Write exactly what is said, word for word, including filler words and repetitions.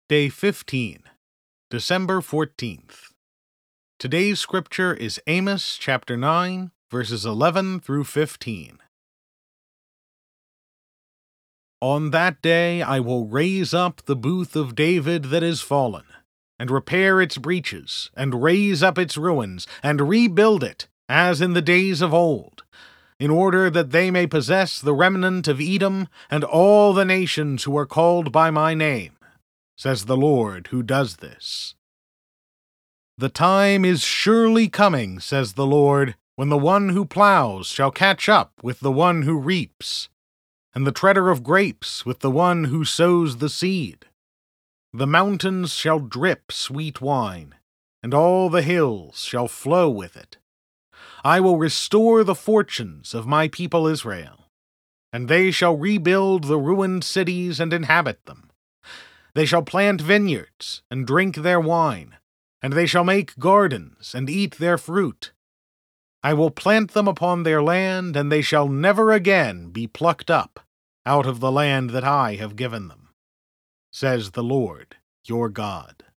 Day fifteen, December fourteenth. Today's scripture is Amos chapter nine, verses eleven through fifteen. On that day I will raise up the booth of David that is fallen, and repair its breaches, and raise up its ruins, and rebuild it, as in the days of old, in order that they may possess the remnant of Edom and all the nations who are called by my name, says the Lord who does this. The time is surely coming, says the Lord, when the one who plows shall catch up with the one who reaps, and the treader of grapes with the one who sows the seed. The mountains shall drip sweet wine, and all the hills shall flow with it. I will restore the fortunes of my people Israel, and they shall rebuild the ruined cities and inhabit them. They shall plant vineyards and drink their wine, and they shall make gardens and eat their fruit. I will plant them upon their land, and they shall never again be plucked up out of the land that I have given them, says the Lord your God.